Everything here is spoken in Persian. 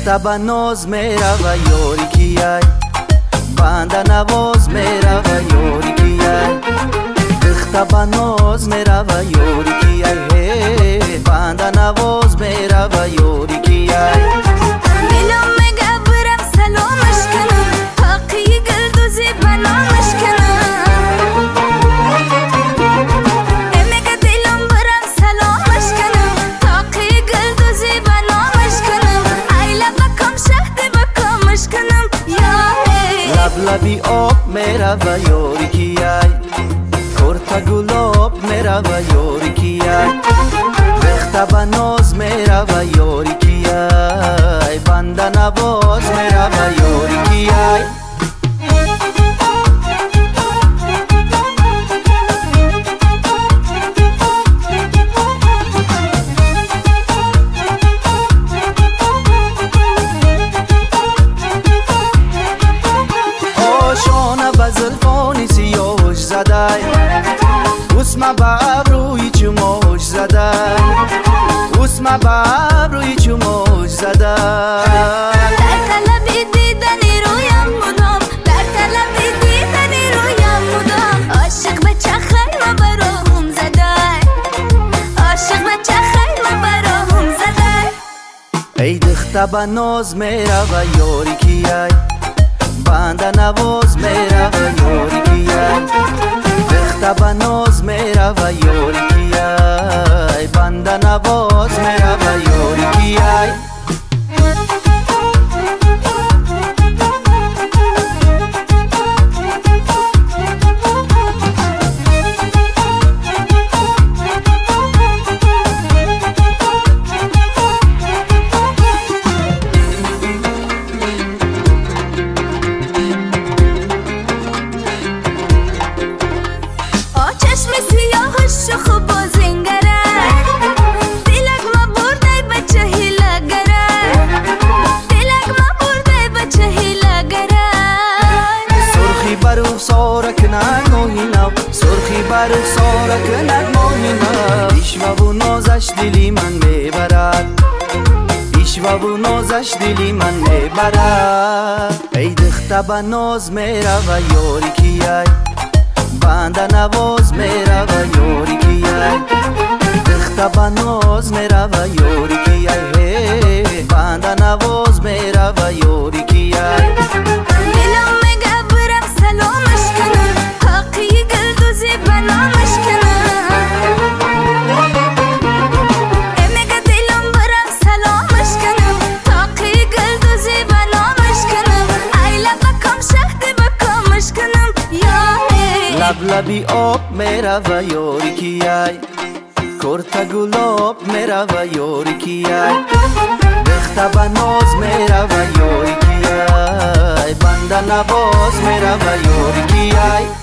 ریخته به ناز میره و یاری کیای بنده نواز میره و یاری کیای ریخته به ناز میره و یاری کیای بنده نواز میره و یاری کیای دلم میگه برم سلامش کنم حقی گلدوزی بنامش کنم میگه دلم برم سلامش کنم حقی گلدوزی بنامش کنم ایلا بکم شهد بکمش کنم لب لبی آب میره و یاری کیای کرتا گلاب میره و یاری کیای ریخته به ناز میره و یاری کیای بنده نواز میره و یاری کیای آشانه به زلفانی سیاهش زده اسم به ابروی چماش زده اسم به ابروی چماش زده در طلب دیدنی رویم مدام در طلب دیدنی رویم مدام عاشق بچه خیمه براهم زده عاشق بچه خیمه براهم زده ای دخته به ناز میره و یاری کیای بنده نواز میره و یاری کیای ریخته به ناز میره و یاری کیای بنده نواز میره و یاری کیای چشم سیاهش شخ بازنگره دلک ما برده بچه هیلگره دلک ما برده بچه هیلگره سرخی برو سارک نگوهینم سرخی برو سارک نگوهینم پیشوا و نازش دلی من میبرد پیشوا و نازش دلی من میبرد ای دخته به ناز میره و یاری کیای بنده نواز میره و یاری کیای ریخته به ناز میره و یاری کیای بنده نواز میره و یاری کیای دلم میگه برم سلامش کنم حقی گلدوزی بنامش کنم میگه دلم برم سلامش کنم حقی گلدوزی بنامش کنم ایلا بکم شهد بکمش کنم لب لبی آب میره و یاری کیای کرتا گلاب میره و یاری کیای ریخته به ناز میره و یاری کیای بنده نواز میره و یاری کیای